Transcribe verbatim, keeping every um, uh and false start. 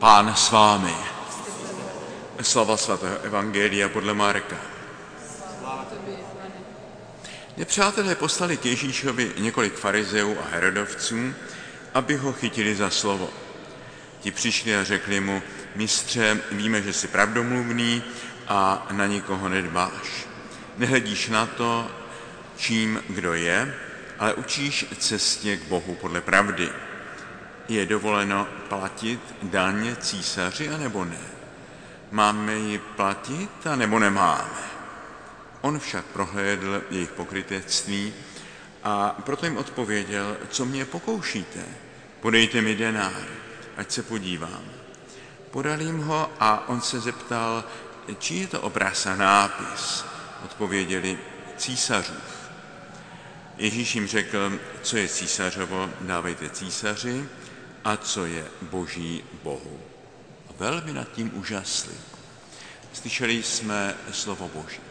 Pán s vámi. Slava svatého evangelia podle Marka. Nepřátelé poslali k Ježíšovi několik farizeů a herodovců, aby ho chytili za slovo. Ti přišli a řekli mu: Mistře, víme, že jsi pravdomluvný a na nikoho nedbáš. Nehledíš na to, čím kdo je, ale učíš cestě k Bohu podle pravdy. Je dovoleno platit daň císaři, anebo ne? Máme ji platit, anebo nemáme? On však prohlédl jejich pokrytectví a proto jim odpověděl: Co mě pokoušíte? Podejte mi denár, ať se podívám. Podal jim ho a on se zeptal: Čí je to obraz a nápis? Odpověděli: Císařův. Ježíš jim řekl: Co je císařovo, dávejte císaři, a co je boží Bohu. A velmi nad tím úžasli. Slyšeli jsme slovo Boží.